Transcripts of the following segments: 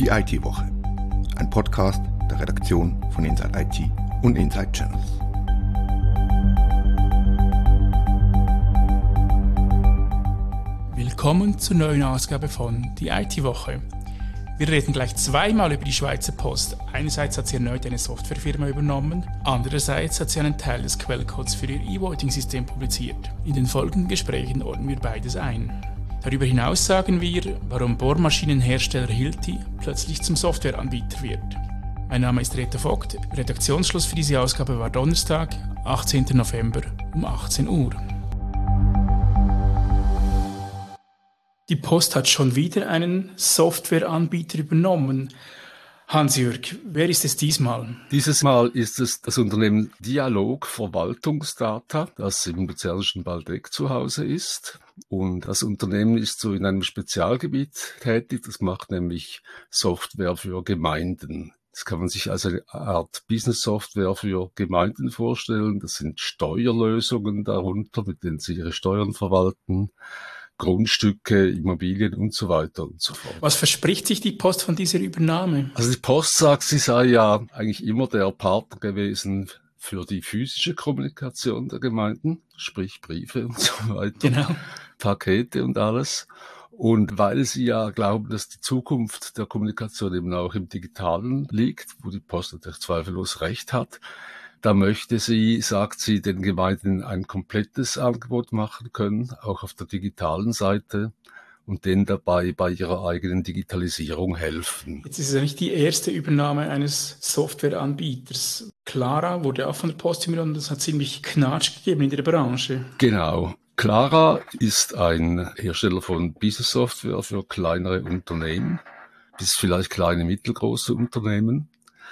Die IT-Woche, ein Podcast der Redaktion von Inside IT und Inside Channels. Willkommen zur neuen Ausgabe von Die IT-Woche. Wir reden gleich zweimal über die Schweizer Post. Einerseits hat sie erneut eine Softwarefirma übernommen, andererseits hat sie einen Teil des Quellcodes für ihr E-Voting-System publiziert. In den folgenden Gesprächen ordnen wir beides ein. Darüber hinaus sagen wir, warum Bohrmaschinenhersteller Hilti plötzlich zum Softwareanbieter wird. Mein Name ist Reto Vogt, Redaktionsschluss für diese Ausgabe war Donnerstag, 18. November um 18 Uhr. Die Post hat schon wieder einen Softwareanbieter übernommen. Hans-Jürg, wer ist es diesmal? Dieses Mal ist es das Unternehmen Dialog Verwaltungsdata, das im luzernischen Waldeck zu Hause ist. Und das Unternehmen ist so in einem Spezialgebiet tätig, das macht nämlich Software für Gemeinden. Das kann man sich als eine Art Business-Software für Gemeinden vorstellen. Das sind Steuerlösungen darunter, mit denen sie ihre Steuern verwalten. Grundstücke, Immobilien und so weiter und so fort. Was verspricht sich die Post von dieser Übernahme? Also die Post sagt, sie sei ja eigentlich immer der Partner gewesen für die physische Kommunikation der Gemeinden, sprich Briefe und so weiter, Genau. Pakete und alles. Und weil sie ja glauben, dass die Zukunft der Kommunikation eben auch im Digitalen liegt, wo die Post natürlich zweifellos recht hat, da möchte sie, sagt sie, den Gemeinden ein komplettes Angebot machen können, auch auf der digitalen Seite, und denen dabei bei ihrer eigenen Digitalisierung helfen. Jetzt ist es ja nicht die erste Übernahme eines Softwareanbieters. Clara wurde auch von der Post übernommen, das hat ziemlich Knatsch gegeben in der Branche. Genau. Clara ist ein Hersteller von Business-Software für kleinere Unternehmen, bis vielleicht kleine, mittelgroße Unternehmen.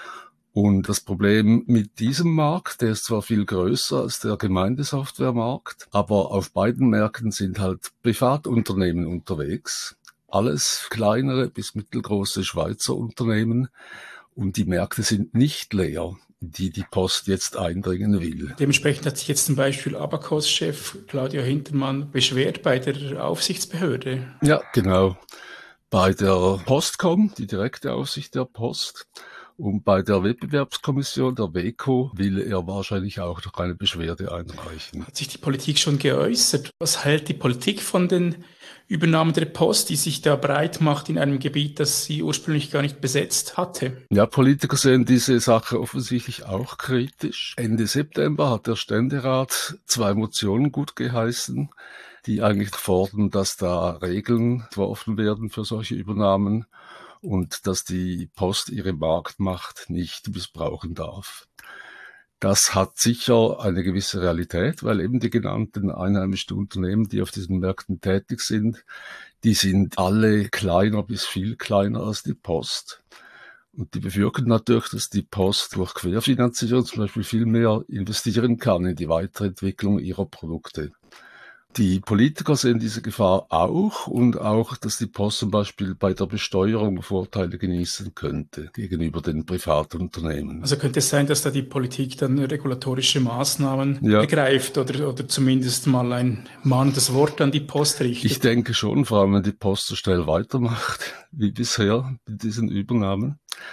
Und das Problem mit diesem Markt, der ist zwar viel größer als der Gemeindesoftwaremarkt, aber auf beiden Märkten sind halt Privatunternehmen unterwegs. Alles kleinere bis mittelgroße Schweizer Unternehmen. Und die Märkte sind nicht leer, die die Post jetzt eindringen will. Dementsprechend hat sich jetzt zum Beispiel Abacus-Chef Claudio Hintermann beschwert bei der Aufsichtsbehörde. Ja, genau. Bei der Postcom, die direkte Aufsicht der Post. Und bei der Wettbewerbskommission, der WEKO, will er wahrscheinlich auch noch eine Beschwerde einreichen. Hat sich die Politik schon geäußert? Was hält die Politik von den Übernahmen der Post, die sich da breit macht in einem Gebiet, das sie ursprünglich gar nicht besetzt hatte? Ja, Politiker sehen diese Sache offensichtlich auch kritisch. Ende September hat der Ständerat 2 Motionen gutgeheißen, die eigentlich fordern, dass da Regeln entworfen werden für solche Übernahmen und dass die Post ihre Marktmacht nicht missbrauchen darf. Das hat sicher eine gewisse Realität, weil eben die genannten einheimischen Unternehmen, die auf diesen Märkten tätig sind, die sind alle kleiner bis viel kleiner als die Post. Und die befürchten natürlich, dass die Post durch Querfinanzierung zum Beispiel viel mehr investieren kann in die Weiterentwicklung ihrer Produkte. Die Politiker sehen diese Gefahr auch und auch, dass die Post zum Beispiel bei der Besteuerung Vorteile genießen könnte gegenüber den Privatunternehmen. Also könnte es sein, dass da die Politik dann regulatorische Maßnahmen ergreift oder zumindest mal ein mahnendes Wort an die Post richtet? Ich denke schon, vor allem wenn die Post so schnell weitermacht wie bisher mit diesen Übernahmen.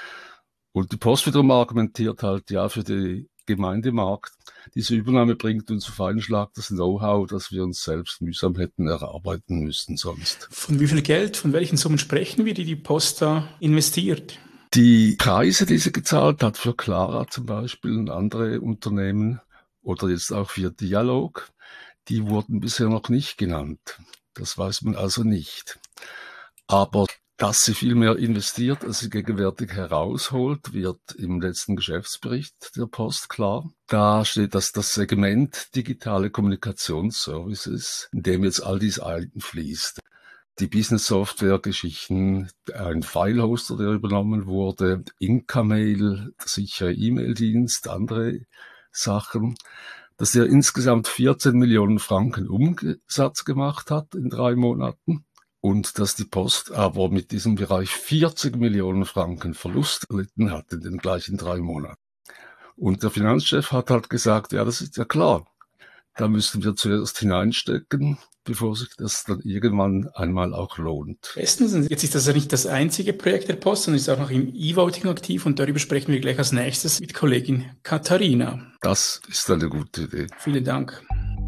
Und die Post wiederum argumentiert halt ja für die Gemeindemarkt. Diese Übernahme bringt uns auf einen Schlag das Know-how, das wir uns selbst mühsam hätten erarbeiten müssen sonst. Von wie viel Geld, von welchen Summen sprechen wir, die Post da investiert? Die Preise, die sie gezahlt hat für Clara zum Beispiel und andere Unternehmen oder jetzt auch für Dialog, die wurden bisher noch nicht genannt. Das weiß man also nicht. Aber dass sie viel mehr investiert, als sie gegenwärtig herausholt, wird im letzten Geschäftsbericht der Post klar. Da steht, dass das Segment digitale Kommunikationsservices, in dem jetzt all dies einfließt. Die Business-Software-Geschichten, ein File-Hoster, der übernommen wurde, Incamail, der sichere E-Mail-Dienst, andere Sachen, dass er insgesamt 14 Millionen Franken Umsatz gemacht hat in 3 Monaten. Und dass die Post aber mit diesem Bereich 40 Millionen Franken Verlust erlitten hat in den gleichen 3 Monaten. Und der Finanzchef hat halt gesagt, ja, das ist ja klar. Da müssen wir zuerst hineinstecken, bevor sich das dann irgendwann einmal auch lohnt. Bestens. Und jetzt ist das ja nicht das einzige Projekt der Post, sondern ist auch noch im E-Voting aktiv und darüber sprechen wir gleich als nächstes mit Kollegin Katharina. Das ist eine gute Idee. Vielen Dank.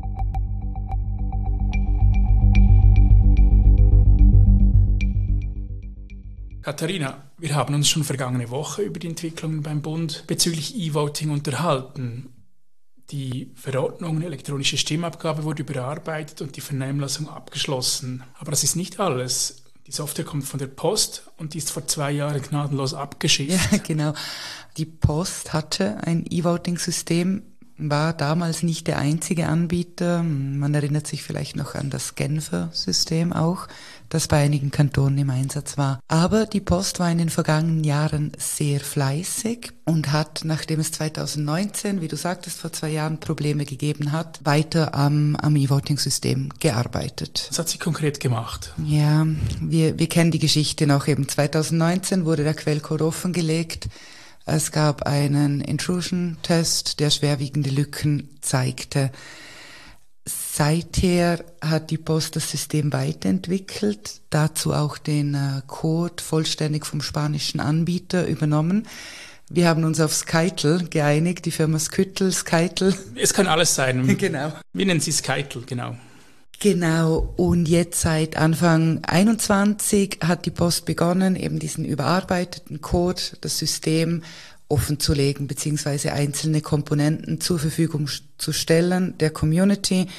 Katharina, wir haben uns schon vergangene Woche über die Entwicklungen beim Bund bezüglich E-Voting unterhalten. Die Verordnung elektronische Stimmabgabe wurde überarbeitet und die Vernehmlassung abgeschlossen. Aber das ist nicht alles. Die Software kommt von der Post und die ist vor 2 Jahren gnadenlos abgeschickt. Ja, genau. Die Post hatte ein E-Voting-System, war damals nicht der einzige Anbieter. Man erinnert sich vielleicht noch an das Genfer System auch, das bei einigen Kantonen im Einsatz war. Aber die Post war in den vergangenen Jahren sehr fleißig und hat, nachdem es 2019, wie du sagtest, vor 2 Jahren Probleme gegeben hat, weiter am E-Voting-System gearbeitet. Was hat sie konkret gemacht? Ja, wir kennen die Geschichte noch eben. 2019 wurde der Quellcode offengelegt. Es gab einen Intrusion-Test, der schwerwiegende Lücken zeigte. Seither hat die Post das System weiterentwickelt, dazu auch den Code vollständig vom spanischen Anbieter übernommen. Wir haben uns auf Skytl geeinigt, die Firma Skytl. Es kann alles sein. Genau. Wir nennen sie Skytl, genau. Genau, und jetzt seit Anfang 21 hat die Post begonnen, eben diesen überarbeiteten Code, das System offenzulegen, beziehungsweise einzelne Komponenten zur Verfügung zu stellen der Community.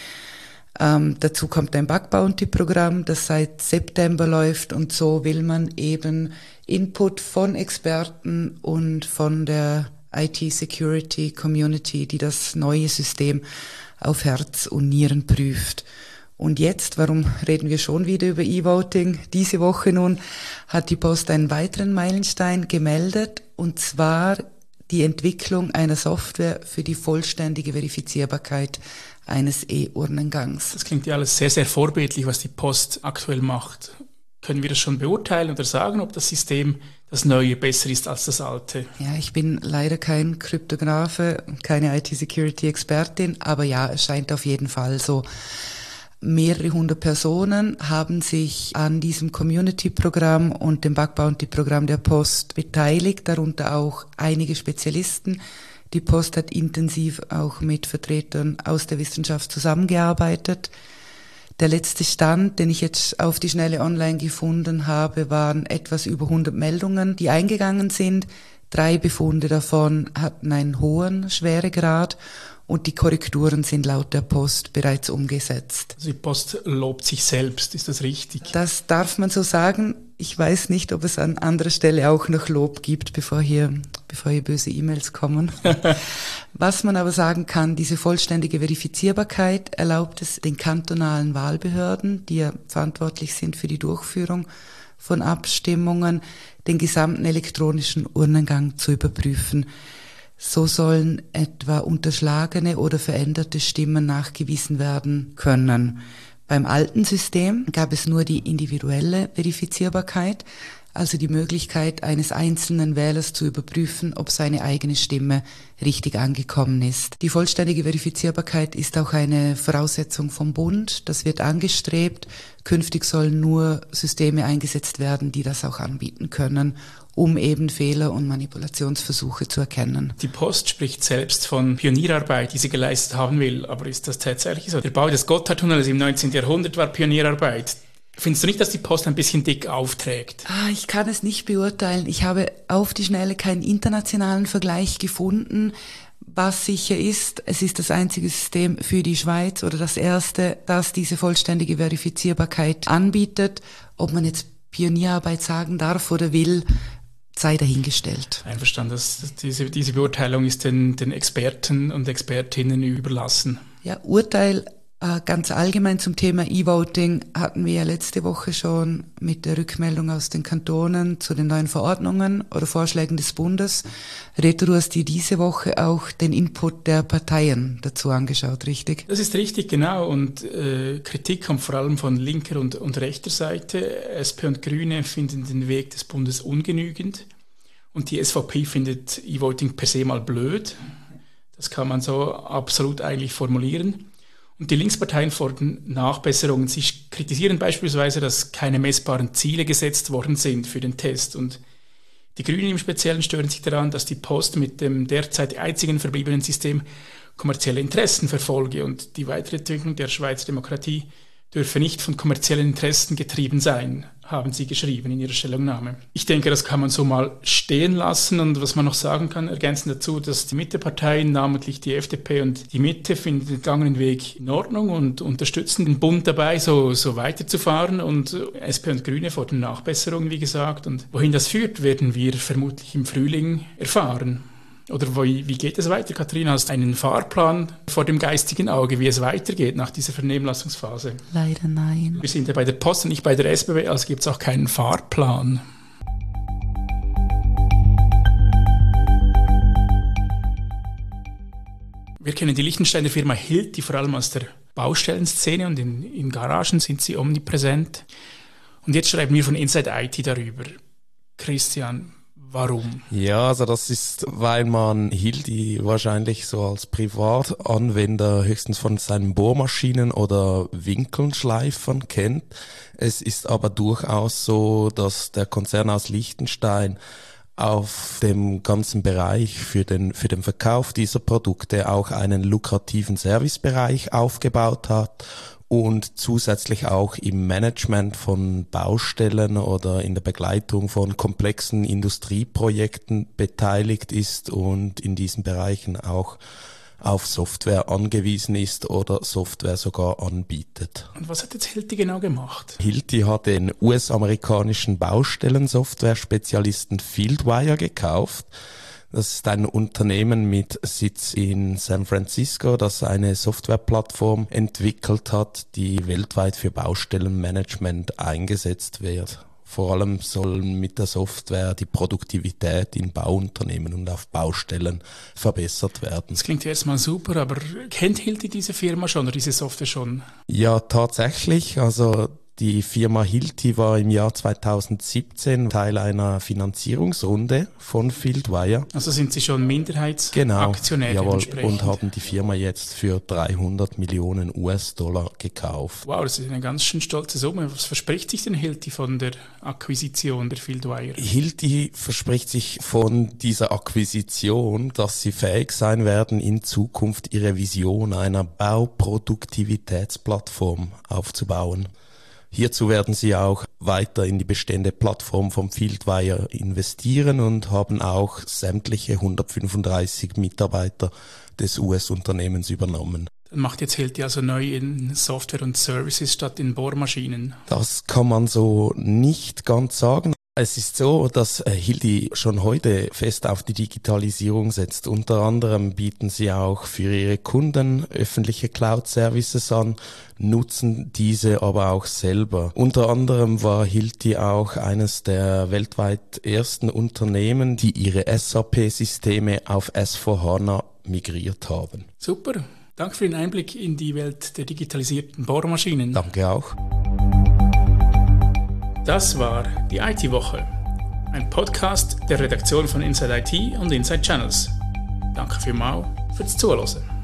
Dazu kommt ein Bug Bounty Programm, das seit September läuft, und so will man eben Input von Experten und von der IT-Security Community, die das neue System auf Herz und Nieren prüft. Und jetzt, warum reden wir schon wieder über E-Voting? Diese Woche nun hat die Post einen weiteren Meilenstein gemeldet, und zwar die Entwicklung einer Software für die vollständige Verifizierbarkeit eines E-Urnengangs. Das klingt ja alles sehr, sehr vorbildlich, was die Post aktuell macht. Können wir das schon beurteilen oder sagen, ob das System, das Neue, besser ist als das Alte? Ja, ich bin leider kein Kryptografe, keine IT-Security-Expertin, aber ja, es scheint auf jeden Fall so. Mehrere hundert Personen haben sich an diesem Community-Programm und dem Bug Bounty-Programm der Post beteiligt, darunter auch einige Spezialisten. Die Post hat intensiv auch mit Vertretern aus der Wissenschaft zusammengearbeitet. Der letzte Stand, den ich jetzt auf die Schnelle online gefunden habe, waren etwas über 100 Meldungen, die eingegangen sind. 3 Befunde davon hatten einen hohen Schweregrad. Und die Korrekturen sind laut der Post bereits umgesetzt. Also die Post lobt sich selbst, ist das richtig? Das darf man so sagen. Ich weiß nicht, ob es an anderer Stelle auch noch Lob gibt, bevor hier böse E-Mails kommen. Was man aber sagen kann, diese vollständige Verifizierbarkeit erlaubt es den kantonalen Wahlbehörden, die ja verantwortlich sind für die Durchführung von Abstimmungen, den gesamten elektronischen Urnengang zu überprüfen. So sollen etwa unterschlagene oder veränderte Stimmen nachgewiesen werden können. Beim alten System gab es nur die individuelle Verifizierbarkeit, also die Möglichkeit eines einzelnen Wählers zu überprüfen, ob seine eigene Stimme richtig angekommen ist. Die vollständige Verifizierbarkeit ist auch eine Voraussetzung vom Bund. Das wird angestrebt. Künftig sollen nur Systeme eingesetzt werden, die das auch anbieten können, um eben Fehler und Manipulationsversuche zu erkennen. Die Post spricht selbst von Pionierarbeit, die sie geleistet haben will. Aber ist das tatsächlich so? Der Bau des Gotthardtunnels im 19. Jahrhundert war Pionierarbeit. Findest du nicht, dass die Post ein bisschen dick aufträgt? Ich kann es nicht beurteilen. Ich habe auf die Schnelle keinen internationalen Vergleich gefunden. Was sicher ist, es ist das einzige System für die Schweiz oder das erste, das diese vollständige Verifizierbarkeit anbietet. Ob man jetzt Pionierarbeit sagen darf oder will, sei dahingestellt. Einverstanden, diese Beurteilung ist den Experten und Expertinnen überlassen. Ja, Urteil ganz allgemein zum Thema E-Voting hatten wir ja letzte Woche schon mit der Rückmeldung aus den Kantonen zu den neuen Verordnungen oder Vorschlägen des Bundes. Reto, du hast dir diese Woche auch den Input der Parteien dazu angeschaut, richtig? Das ist richtig, genau. Und Kritik kommt vor allem von linker und rechter Seite. SP und Grüne finden den Weg des Bundes ungenügend. Und die SVP findet E-Voting per se mal blöd. Das kann man so absolut eigentlich formulieren. Und die Linksparteien fordern Nachbesserungen. Sie kritisieren beispielsweise, dass keine messbaren Ziele gesetzt worden sind für den Test. Und die Grünen im Speziellen stören sich daran, dass die Post mit dem derzeit einzigen verbliebenen System kommerzielle Interessen verfolge und die Weiterentwicklung der Schweizer Demokratie dürfe nicht von kommerziellen Interessen getrieben sein, haben sie geschrieben in ihrer Stellungnahme. Ich denke, das kann man so mal stehen lassen und was man noch sagen kann, ergänzen dazu, dass die Mitteparteien, namentlich die FDP und die Mitte, finden den gegangenen Weg in Ordnung und unterstützen den Bund dabei, so weiterzufahren und SP und Grüne fordern Nachbesserungen, wie gesagt. Und wohin das führt, werden wir vermutlich im Frühling erfahren. Oder wie geht es weiter? Katharina, hast du einen Fahrplan vor dem geistigen Auge, wie es weitergeht nach dieser Vernehmlassungsphase? Leider nein. Wir sind ja bei der Post und nicht bei der SBB, also gibt es auch keinen Fahrplan. Wir kennen die Liechtensteiner Firma Hilti vor allem aus der Baustellenszene und in Garagen sind sie omnipräsent. Und jetzt schreiben wir von Inside IT darüber. Christian, warum? Ja, also das ist, weil man Hilti wahrscheinlich so als Privatanwender höchstens von seinen Bohrmaschinen oder Winkelschleifern kennt. Es ist aber durchaus so, dass der Konzern aus Liechtenstein auf dem ganzen Bereich für den Verkauf dieser Produkte auch einen lukrativen Servicebereich aufgebaut hat und zusätzlich auch im Management von Baustellen oder in der Begleitung von komplexen Industrieprojekten beteiligt ist und in diesen Bereichen auch auf Software angewiesen ist oder Software sogar anbietet. Und was hat jetzt Hilti genau gemacht? Hilti hat den US-amerikanischen Baustellensoftware-Spezialisten Fieldwire gekauft. Das ist ein Unternehmen mit Sitz in San Francisco, das eine Softwareplattform entwickelt hat, die weltweit für Baustellenmanagement eingesetzt wird. Vor allem soll mit der Software die Produktivität in Bauunternehmen und auf Baustellen verbessert werden. Das klingt erstmal super, aber kennt Hilti diese Firma schon oder diese Software schon? Ja, tatsächlich. Also die Firma Hilti war im Jahr 2017 Teil einer Finanzierungsrunde von Fieldwire. Also sind Sie schon Minderheitsaktionär? Genau, jawohl, und haben die Firma jetzt für 300 Millionen US-Dollar gekauft. Wow, das ist eine ganz schön stolze Summe. Was verspricht sich denn Hilti von der Akquisition der Fieldwire? Hilti verspricht sich von dieser Akquisition, dass sie fähig sein werden, in Zukunft ihre Vision einer Bauproduktivitätsplattform aufzubauen. Hierzu werden sie auch weiter in die bestehende Plattform vom Fieldwire investieren und haben auch sämtliche 135 Mitarbeiter des US-Unternehmens übernommen. Dann macht jetzt Hilti also neu in Software und Services statt in Bohrmaschinen? Das kann man so nicht ganz sagen. Es ist so, dass Hilti schon heute fest auf die Digitalisierung setzt. Unter anderem bieten sie auch für ihre Kunden öffentliche Cloud-Services an, nutzen diese aber auch selber. Unter anderem war Hilti auch eines der weltweit ersten Unternehmen, die ihre SAP-Systeme auf S/4HANA migriert haben. Super, danke für den Einblick in die Welt der digitalisierten Bohrmaschinen. Danke auch. Das war die IT-Woche, ein Podcast der Redaktion von Inside IT und Inside Channels. Danke vielmals fürs Zuhören.